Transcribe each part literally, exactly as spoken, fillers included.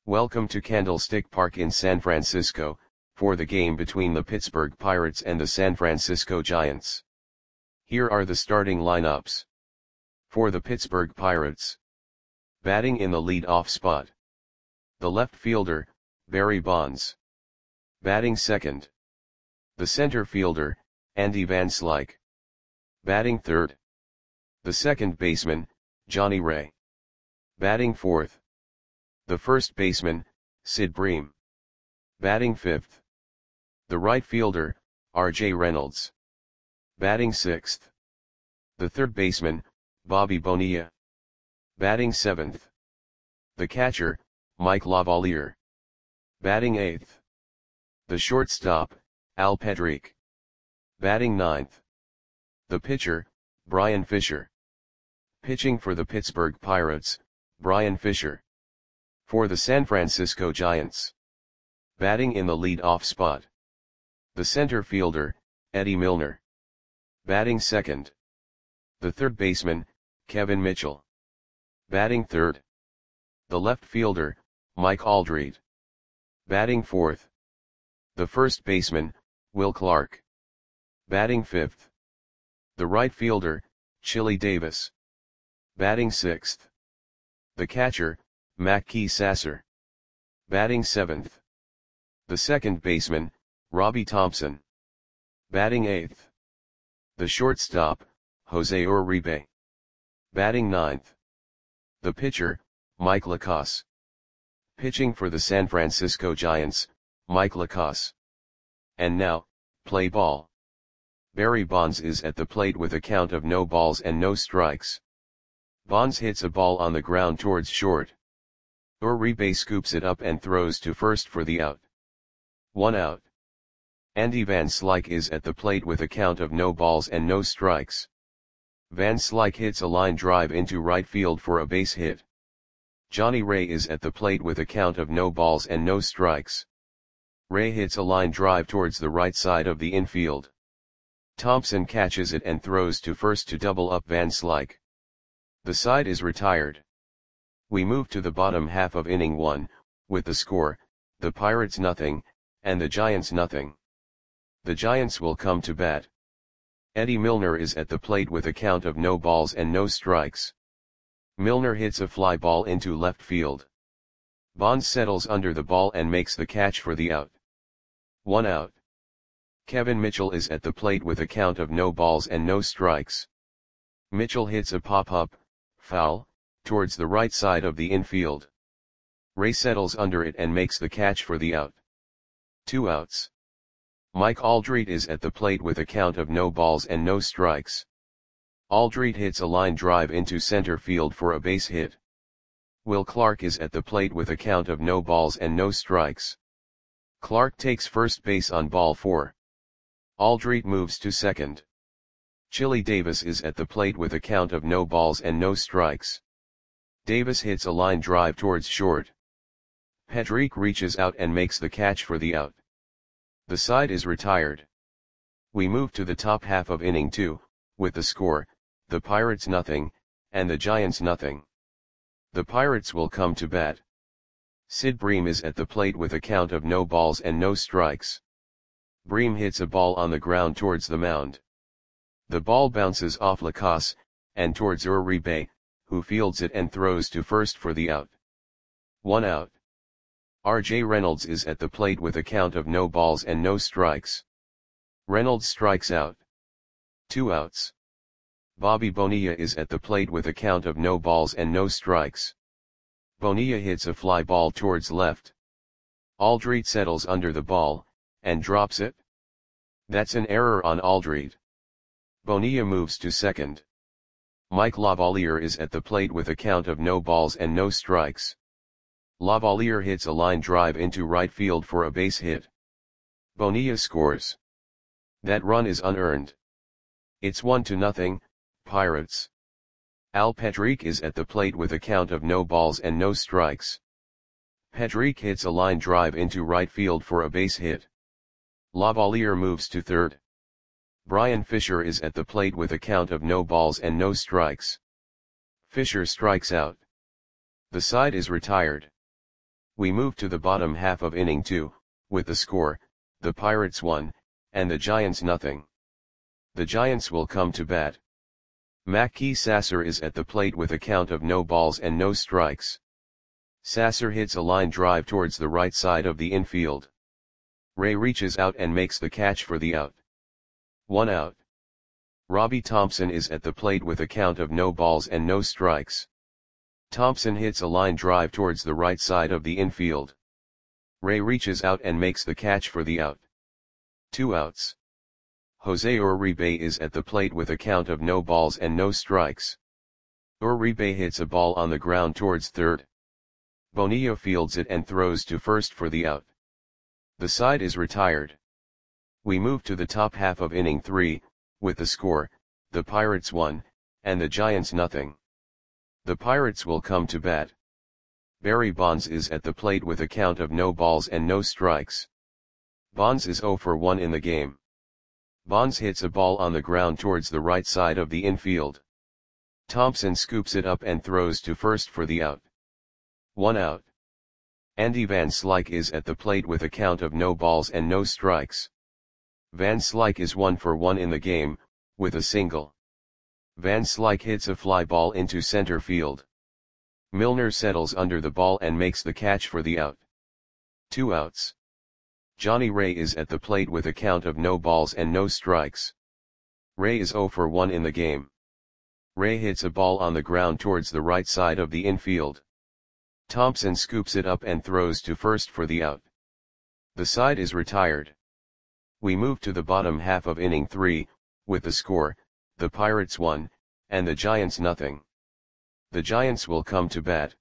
Welcome to Candlestick Park in San Francisco, for the game between the Pittsburgh Pirates and the San Francisco Giants. Here are the starting lineups. For the Pittsburgh Pirates. Batting in the lead-off spot. The left fielder, Barry Bonds. Batting second. The center fielder, Andy Van Slyke. Batting third. The second baseman, Johnny Ray. Batting fourth. The first baseman, Sid Bream. Batting fifth. The right fielder, R J Reynolds. Batting sixth. The third baseman, Bobby Bonilla. Batting seventh. The catcher, Mike Lavalier. Batting eighth. The shortstop, Al Pedrique. Batting ninth. The pitcher, Brian Fisher. Pitching for the Pittsburgh Pirates, Brian Fisher. For the San Francisco Giants. Batting in the lead-off spot. The center fielder, Eddie Milner. Batting second. The third baseman, Kevin Mitchell. Batting third. The left fielder, Mike Aldrete. Batting fourth. The first baseman, Will Clark. Batting fifth. The right fielder, Chili Davis. Batting sixth. The catcher, Mackey Sasser. Batting seventh. The second baseman, Robbie Thompson. Batting eighth. The shortstop, Jose Uribe. Batting ninth. The pitcher, Mike Lacasse. Pitching for the San Francisco Giants, Mike Lacasse. And now, play ball. Barry Bonds is at the plate with a count of no balls and no strikes. Bonds hits a ball on the ground towards short. Uribe scoops it up and throws to first for the out. One out. Andy Van Slyke is at the plate with a count of no balls and no strikes. Van Slyke hits a line drive into right field for a base hit. Johnny Ray is at the plate with a count of no balls and no strikes. Ray hits a line drive towards the right side of the infield. Thompson catches it and throws to first to double up Van Slyke. The side is retired. We move to the bottom half of inning one, with the score, the Pirates nothing, and the Giants nothing. The Giants will come to bat. Eddie Milner is at the plate with a count of no balls and no strikes. Milner hits a fly ball into left field. Bonds settles under the ball and makes the catch for the out. One out. Kevin Mitchell is at the plate with a count of no balls and no strikes. Mitchell hits a pop-up, foul, towards the right side of the infield. Ray settles under it and makes the catch for the out. Two outs. Mike Aldrete is at the plate with a count of no balls and no strikes. Aldrete hits a line drive into center field for a base hit. Will Clark is at the plate with a count of no balls and no strikes. Clark takes first base on ball four. Aldrete moves to second. Chili Davis is at the plate with a count of no balls and no strikes. Davis hits a line drive towards short. Pedrique reaches out and makes the catch for the out. The side is retired. We move to the top half of inning two, with the score, the Pirates nothing, and the Giants nothing. The Pirates will come to bat. Sid Bream is at the plate with a count of no balls and no strikes. Bream hits a ball on the ground towards the mound. The ball bounces off Lacasse, and towards Uribe, who fields it and throws to first for the out. One out. R J Reynolds is at the plate with a count of no balls and no strikes. Reynolds strikes out. Two outs. Bobby Bonilla is at the plate with a count of no balls and no strikes. Bonilla hits a fly ball towards left. Aldrete settles under the ball, and drops it. That's an error on Aldrete. Bonilla moves to second. Mike Lavalier is at the plate with a count of no balls and no strikes. Lavalier hits a line drive into right field for a base hit. Bonilla scores. That run is unearned. It's one to nothing, Pirates. Al Pedrique is at the plate with a count of no balls and no strikes. Pedrique hits a line drive into right field for a base hit. Lavalier moves to third. Brian Fisher is at the plate with a count of no balls and no strikes. Fisher strikes out. The side is retired. We move to the bottom half of inning two, with the score, the Pirates one, and the Giants nothing. The Giants will come to bat. Mackey Sasser is at the plate with a count of no balls and no strikes. Sasser hits a line drive towards the right side of the infield. Ray reaches out and makes the catch for the out. One out. Robbie Thompson is at the plate with a count of no balls and no strikes. Thompson hits a line drive towards the right side of the infield. Ray reaches out and makes the catch for the out. Two outs. Jose Uribe is at the plate with a count of no balls and no strikes. Uribe hits a ball on the ground towards third. Bonilla fields it and throws to first for the out. The side is retired. We move to the top half of inning three, with the score, the Pirates one, and the Giants nothing. The Pirates will come to bat. Barry Bonds is at the plate with a count of no balls and no strikes. Bonds is oh for one in the game. Bonds hits a ball on the ground towards the right side of the infield. Thompson scoops it up and throws to first for the out. One out. Andy Van Slyke is at the plate with a count of no balls and no strikes. Van Slyke is one for one in the game, with a single. Van Slyke hits a fly ball into center field. Milner settles under the ball and makes the catch for the out. Two outs. Johnny Ray is at the plate with a count of no balls and no strikes. Ray is oh for one in the game. Ray hits a ball on the ground towards the right side of the infield. Thompson scoops it up and throws to first for the out. The side is retired. We move to the bottom half of inning three, with the score, the Pirates one, and the Giants nothing. The Giants will come to bat.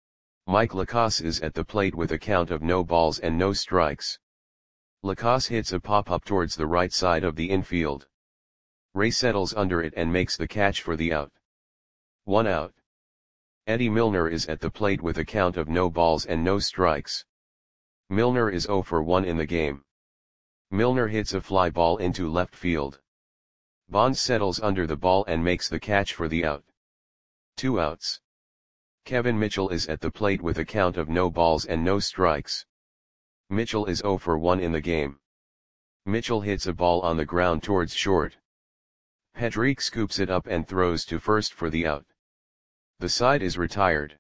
Mike Lacasse is at the plate with a count of no balls and no strikes. Lacasse hits a pop-up towards the right side of the infield. Ray settles under it and makes the catch for the out. One out. Eddie Milner is at the plate with a count of no balls and no strikes. Milner is oh for one in the game. Milner hits a fly ball into left field. Bonds settles under the ball and makes the catch for the out. Two outs. Kevin Mitchell is at the plate with a count of no balls and no strikes. Mitchell is oh for one in the game. Mitchell hits a ball on the ground towards short. Pedrick scoops it up and throws to first for the out. The side is retired.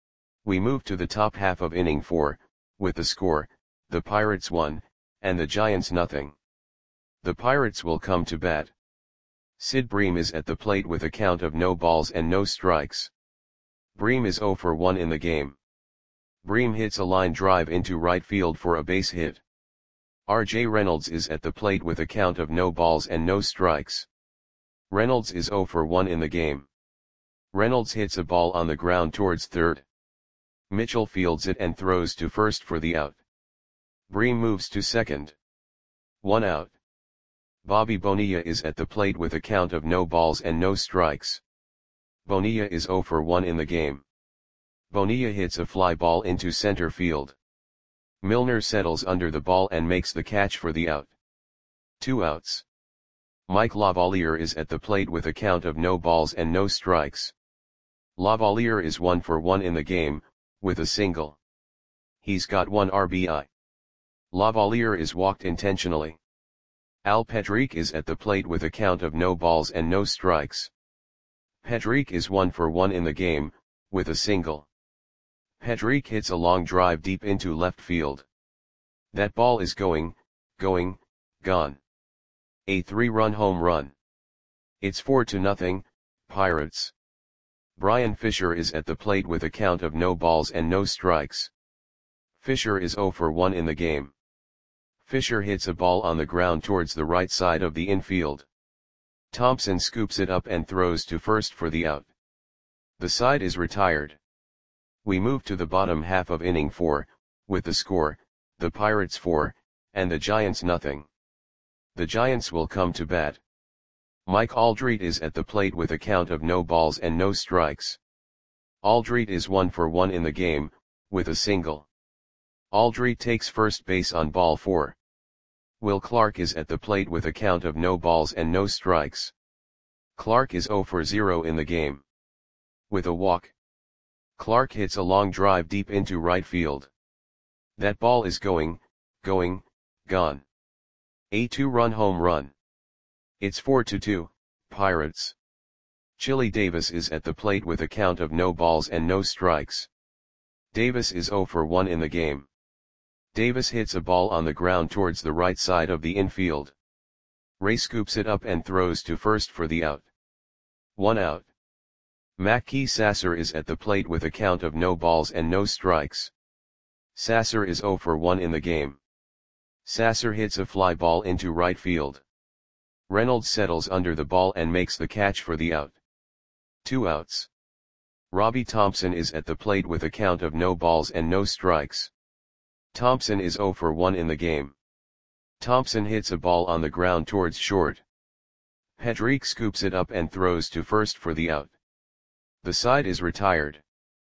We move to the top half of inning four, with the score, the Pirates one, and the Giants nothing. The Pirates will come to bat. Sid Bream is at the plate with a count of no balls and no strikes. Bream is oh for one in the game. Bream hits a line drive into right field for a base hit. R J Reynolds is at the plate with a count of no balls and no strikes. Reynolds is oh for one in the game. Reynolds hits a ball on the ground towards third. Mitchell fields it and throws to first for the out. Bream moves to second. One out. Bobby Bonilla is at the plate with a count of no balls and no strikes. Bonilla is oh for one in the game. Bonilla hits a fly ball into center field. Milner settles under the ball and makes the catch for the out. Two outs. Mike Lavalier is at the plate with a count of no balls and no strikes. Lavalier is one for one in the game, with a single. He's got one R B I. Lavalier is walked intentionally. Al Pedrick is at the plate with a count of no balls and no strikes. Pedrick is one for one in the game, with a single. Pedrick hits a long drive deep into left field. That ball is going, going, gone. A three-run home run. It's four to nothing, Pirates. Brian Fisher is at the plate with a count of no balls and no strikes. Fisher is oh for one in the game. Fisher hits a ball on the ground towards the right side of the infield. Thompson scoops it up and throws to first for the out. The side is retired. We move to the bottom half of inning four, with the score, the Pirates four, and the Giants nothing. The Giants will come to bat. Mike Aldrete is at the plate with a count of no balls and no strikes. Aldrete is one for one in the game, with a single. Aldrete takes first base on ball four. Will Clark is at the plate with a count of no balls and no strikes. Clark is oh for zero in the game. With a walk. Clark hits a long drive deep into right field. That ball is going, going, gone. A two-run home run. It's four to two, Pirates. Chili Davis is at the plate with a count of no balls and no strikes. Davis is zero for one in the game. Davis hits a ball on the ground towards the right side of the infield. Ray scoops it up and throws to first for the out. One out. Mackey Sasser is at the plate with a count of no balls and no strikes. Sasser is zero for one in the game. Sasser hits a fly ball into right field. Reynolds settles under the ball and makes the catch for the out. Two outs. Robbie Thompson is at the plate with a count of no balls and no strikes. Thompson is zero for one in the game. Thompson hits a ball on the ground towards short. Pedrick scoops it up and throws to first for the out. The side is retired.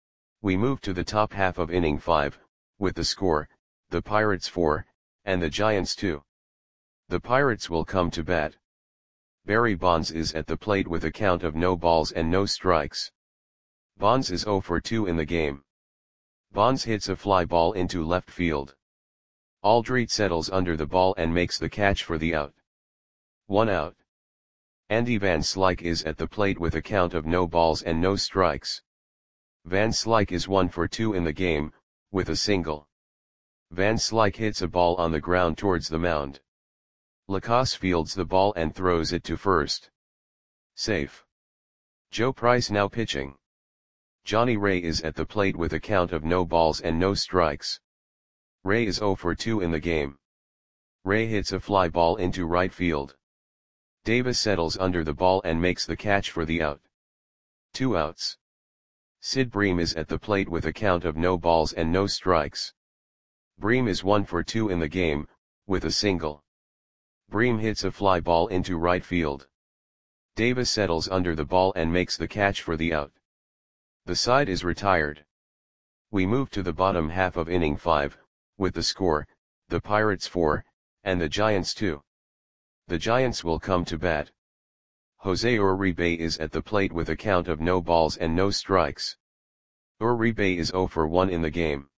We move to the top half of inning five, with the score, the Pirates four, and the Giants two. The Pirates will come to bat. Barry Bonds is at the plate with a count of no balls and no strikes. Bonds is zero for two in the game. Bonds hits a fly ball into left field. Aldrete settles under the ball and makes the catch for the out. One out. Andy Van Slyke is at the plate with a count of no balls and no strikes. Van Slyke is one for two in the game, with a single. Van Slyke hits a ball on the ground towards the mound. Lacasse fields the ball and throws it to first. Safe. Joe Price now pitching. Johnny Ray is at the plate with a count of no balls and no strikes. Ray is zero for two in the game. Ray hits a fly ball into right field. Davis settles under the ball and makes the catch for the out. Two outs. Sid Bream is at the plate with a count of no balls and no strikes. Bream is one for two in the game, with a single. Bream hits a fly ball into right field. Davis settles under the ball and makes the catch for the out. The side is retired. We move to the bottom half of inning five, with the score, the Pirates four, and the Giants two. The Giants will come to bat. Jose Uribe is at the plate with a count of no balls and no strikes. Uribe is zero for one in the game.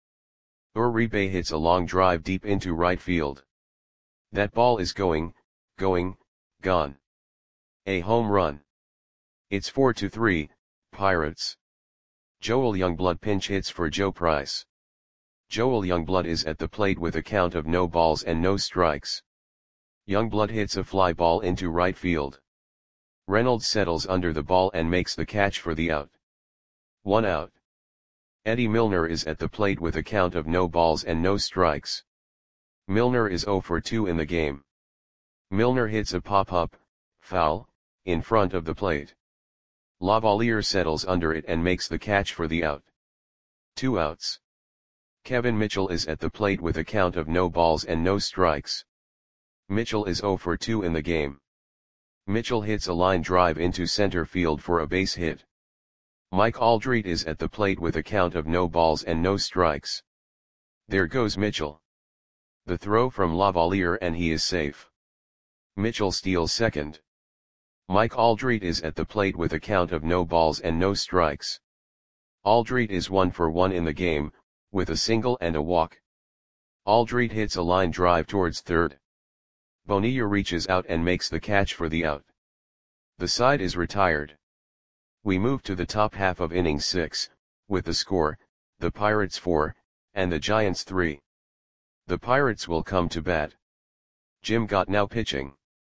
Uribe hits a long drive deep into right field. That ball is going, going, gone. A home run. It's four to three, Pirates. Joel Youngblood pinch hits for Joe Price. Joel Youngblood is at the plate with a count of no balls and no strikes. Youngblood hits a fly ball into right field. Reynolds settles under the ball and makes the catch for the out. One out. Eddie Milner is at the plate with a count of no balls and no strikes. Milner is zero for two in the game. Milner hits a pop-up, foul, in front of the plate. Lavalier settles under it and makes the catch for the out. Two outs. Kevin Mitchell is at the plate with a count of no balls and no strikes. Mitchell is zero for two in the game. Mitchell hits a line drive into center field for a base hit. Mike Aldrete is at the plate with a count of no balls and no strikes. There goes Mitchell. The throw from Lavalier and he is safe. Mitchell steals second. Mike Aldrete is at the plate with a count of no balls and no strikes. Aldrete is one for one in the game, with a single and a walk. Aldrete hits a line drive towards third. Bonilla reaches out and makes the catch for the out. The side is retired. We move to the top half of inning six, with the score, the Pirates four, and the Giants three. The Pirates will come to bat. Jim Gott now pitching.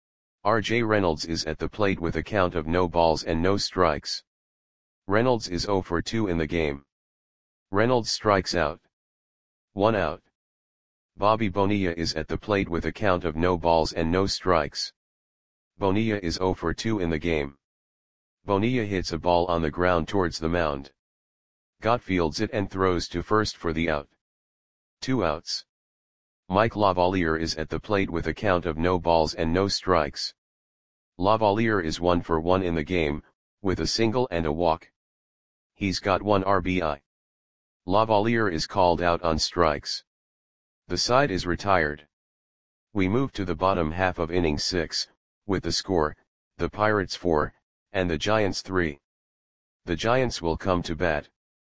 R J Reynolds is at the plate with a count of no balls and no strikes. Reynolds is zero for two in the game. Reynolds strikes out. One out. Bobby Bonilla is at the plate with a count of no balls and no strikes. Bonilla is zero for two in the game. Bonilla hits a ball on the ground towards the mound. Gott fields it and throws to first for the out. Two outs. Mike Lavalier is at the plate with a count of no balls and no strikes. Lavalier is one for one in the game, with a single and a walk. He's got one R B I. Lavalier is called out on strikes. The side is retired. We move to the bottom half of inning six, with the score, the Pirates four, and the Giants three. The Giants will come to bat.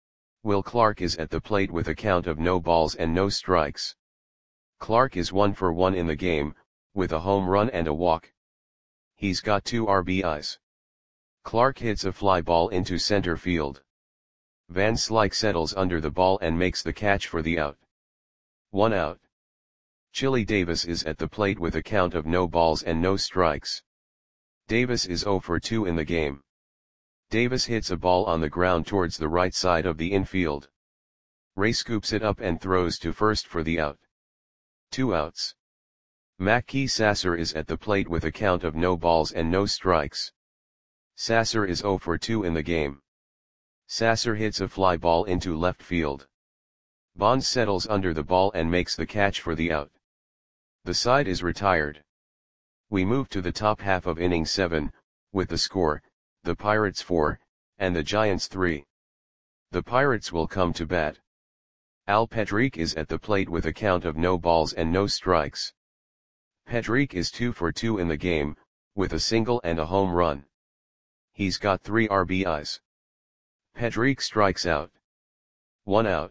Will Clark is at the plate with a count of no balls and no strikes. Clark is one for one in the game, with a home run and a walk. He's got two R B Is. Clark hits a fly ball into center field. Van Slyke settles under the ball and makes the catch for the out. One out. Chili Davis is at the plate with a count of no balls and no strikes. Davis is zero for two in the game. Davis hits a ball on the ground towards the right side of the infield. Ray scoops it up and throws to first for the out. Two outs. Mackey Sasser is at the plate with a count of no balls and no strikes. Sasser is zero for two in the game. Sasser hits a fly ball into left field. Bonds settles under the ball and makes the catch for the out. The side is retired. We move to the top half of inning seven, with the score, the Pirates four, and the Giants three. The Pirates will come to bat. Al Pedrique is at the plate with a count of no balls and no strikes. Pedrique is two for two in the game, with a single and a home run. He's got three R B Is. Pedrique strikes out. One out.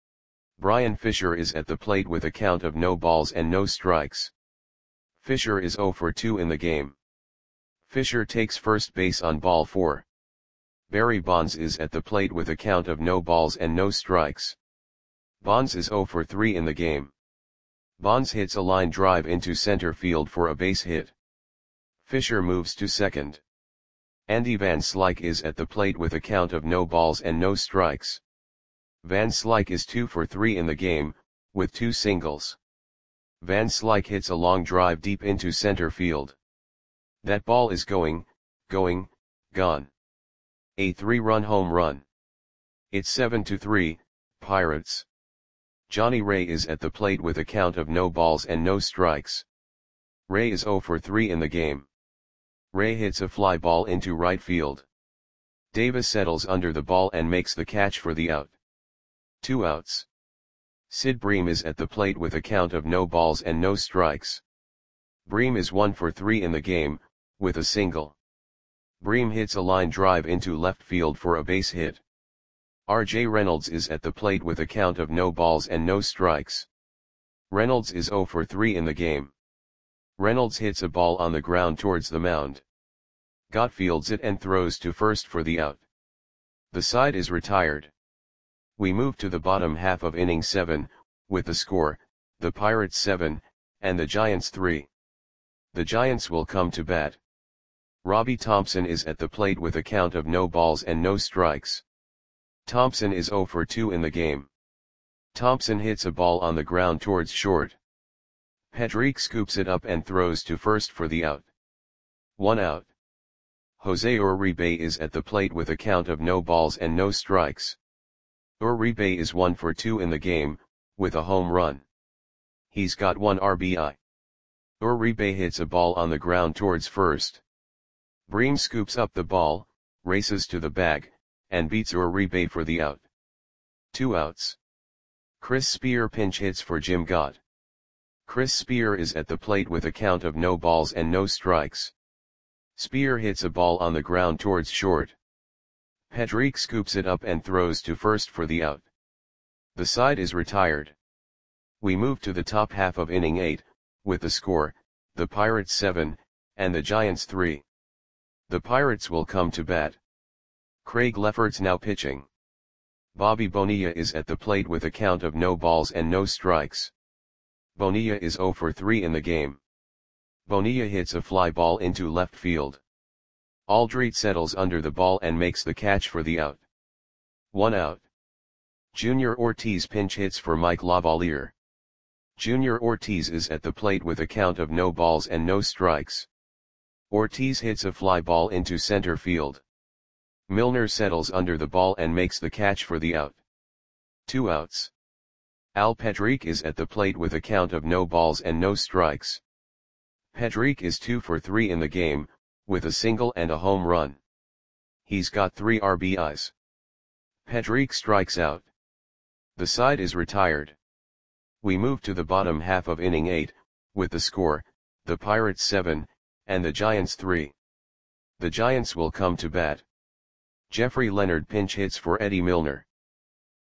Brian Fisher is at the plate with a count of no balls and no strikes. Fisher is zero for two in the game. Fisher takes first base on ball four. Barry Bonds is at the plate with a count of no balls and no strikes. Bonds is zero for three in the game. Bonds hits a line drive into center field for a base hit. Fisher moves to second. Andy Van Slyke is at the plate with a count of no balls and no strikes. Van Slyke is two for three in the game, with two singles. Van Slyke hits a long drive deep into center field. That ball is going, going, gone. A three-run home run. It's seven to three, Pirates. Johnny Ray is at the plate with a count of no balls and no strikes. Ray is zero for three in the game. Ray hits a fly ball into right field. Davis settles under the ball and makes the catch for the out. Two outs. Sid Bream is at the plate with a count of no balls and no strikes. Bream is one for three in the game, with a single. Bream hits a line drive into left field for a base hit. R J Reynolds is at the plate with a count of no balls and no strikes. Reynolds is zero for three in the game. Reynolds hits a ball on the ground towards the mound. Gott fields it and throws to first for the out. The side is retired. We move to the bottom half of inning seven, with the score, the Pirates seven, and the Giants three. The Giants will come to bat. Robbie Thompson is at the plate with a count of no balls and no strikes. Thompson is zero for two in the game. Thompson hits a ball on the ground towards short. Pedrique scoops it up and throws to first for the out. One out. Jose Uribe is at the plate with a count of no balls and no strikes. Uribe is one for two in the game, with a home run. He's got one R B I. Uribe hits a ball on the ground towards first. Bream scoops up the ball, races to the bag, and beats Uribe for the out. Two outs. Chris Spear pinch hits for Jim Gott. Chris Spear is at the plate with a count of no balls and no strikes. Spear hits a ball on the ground towards short. Pedrique scoops it up and throws to first for the out. The side is retired. We move to the top half of inning eight, with the score, the Pirates seven, and the Giants three. The Pirates will come to bat. Craig Lefferts now pitching. Bobby Bonilla is at the plate with a count of no balls and no strikes. Bonilla is zero for three in the game. Bonilla hits a fly ball into left field. Aldrete settles under the ball and makes the catch for the out. One out. Junior Ortiz pinch hits for Mike Lavalier. Junior Ortiz is at the plate with a count of no balls and no strikes. Ortiz hits a fly ball into center field. Milner settles under the ball and makes the catch for the out. Two outs. Al Pedrique is at the plate with a count of no balls and no strikes. Pedrique is two for three in the game, with a single and a home run. He's got three R B Is. Pedrique strikes out. The side is retired. We move to the bottom half of inning eight, with the score, the Pirates seven, and the Giants three. The Giants will come to bat. Jeffrey Leonard pinch hits for Eddie Milner.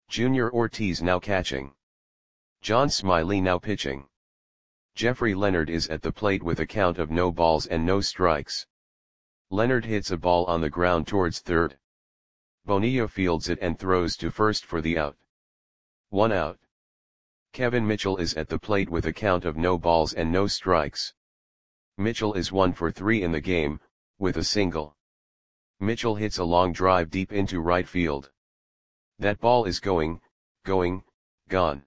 Junior Ortiz now catching. John Smiley now pitching. Jeffrey Leonard is at the plate with a count of no balls and no strikes. Leonard hits a ball on the ground towards third. Bonilla fields it and throws to first for the out. One out. Kevin Mitchell is at the plate with a count of no balls and no strikes. Mitchell is one for three in the game, with a single. Mitchell hits a long drive deep into right field. That ball is going, going, gone.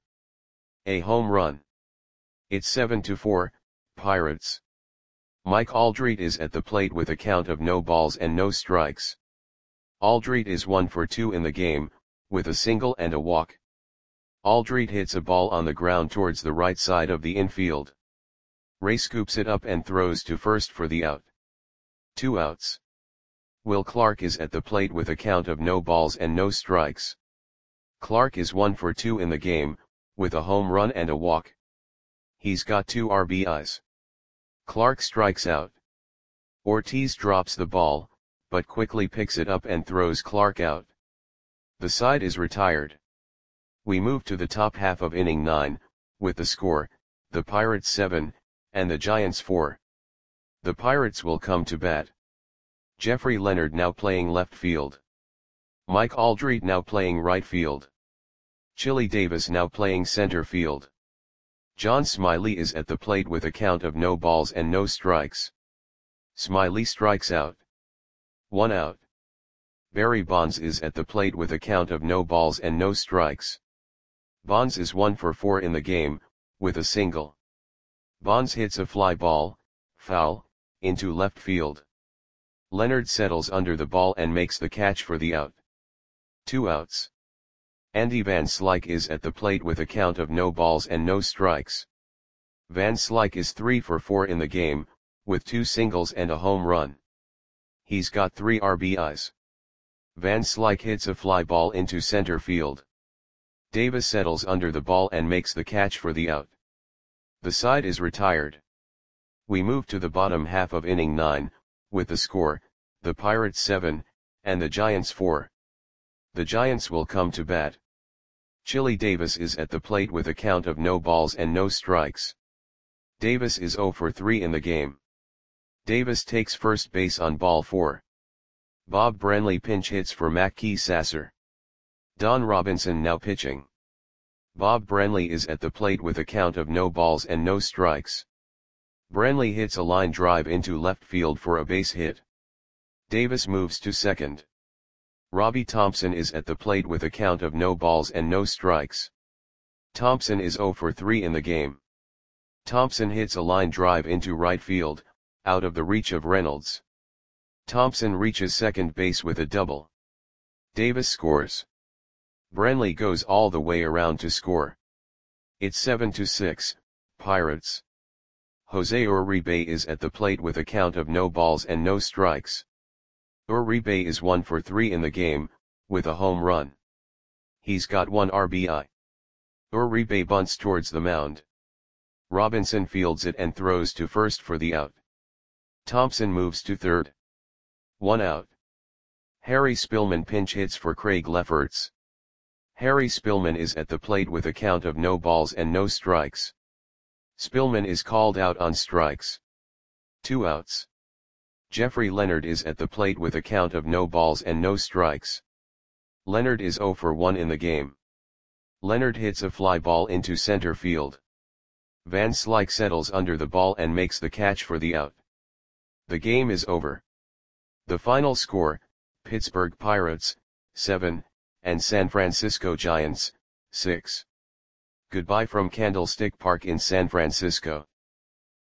A home run. It's seven to four, Pirates. Mike Aldrete is at the plate with a count of no balls and no strikes. Aldrete is one for two in the game, with a single and a walk. Aldrete hits a ball on the ground towards the right side of the infield. Ray scoops it up and throws to first for the out. Two outs. Will Clark is at the plate with a count of no balls and no strikes. Clark is one for two in the game, with a home run and a walk. He's got two R B Is. Clark strikes out. Ortiz drops the ball, but quickly picks it up and throws Clark out. The side is retired. We move to the top half of inning nine, with the score, the Pirates seven, and the Giants four. The Pirates will come to bat. Jeffrey Leonard now playing left field. Mike Aldrete now playing right field. Chili Davis now playing center field. John Smiley is at the plate with a count of no balls and no strikes. Smiley strikes out. One out. Barry Bonds is at the plate with a count of no balls and no strikes. Bonds is one for four in the game, with a single. Bonds hits a fly ball, foul, into left field. Leonard settles under the ball and makes the catch for the out. Two outs. Andy Van Slyke is at the plate with a count of no balls and no strikes. Van Slyke is three for four in the game, with two singles and a home run. He's got three R B Is. Van Slyke hits a fly ball into center field. Davis settles under the ball and makes the catch for the out. The side is retired. We move to the bottom half of inning nine, with the score, the Pirates seven, and the Giants four. The Giants will come to bat. Chili Davis is at the plate with a count of no balls and no strikes. Davis is zero for three in the game. Davis takes first base on ball four. Bob Branley pinch hits for Mackey Sasser. Don Robinson now pitching. Bob Branley is at the plate with a count of no balls and no strikes. Branley hits a line drive into left field for a base hit. Davis moves to second. Robbie Thompson is at the plate with a count of no balls and no strikes. Thompson is zero for three in the game. Thompson hits a line drive into right field, out of the reach of Reynolds. Thompson reaches second base with a double. Davis scores. Branley goes all the way around to score. It's seven to six, Pirates. Jose Uribe is at the plate with a count of no balls and no strikes. Uribe is one for three in the game, with a home run. He's got one R B I. Uribe bunts towards the mound. Robinson fields it and throws to first for the out. Thompson moves to third. One out. Harry Spillman pinch hits for Craig Lefferts. Harry Spillman is at the plate with a count of no balls and no strikes. Spillman is called out on strikes. Two outs. Jeffrey Leonard is at the plate with a count of no balls and no strikes. Leonard is zero for one in the game. Leonard hits a fly ball into center field. Van Slyke settles under the ball and makes the catch for the out. The game is over. The final score, Pittsburgh Pirates, seven, and San Francisco Giants, six. Goodbye from Candlestick Park in San Francisco.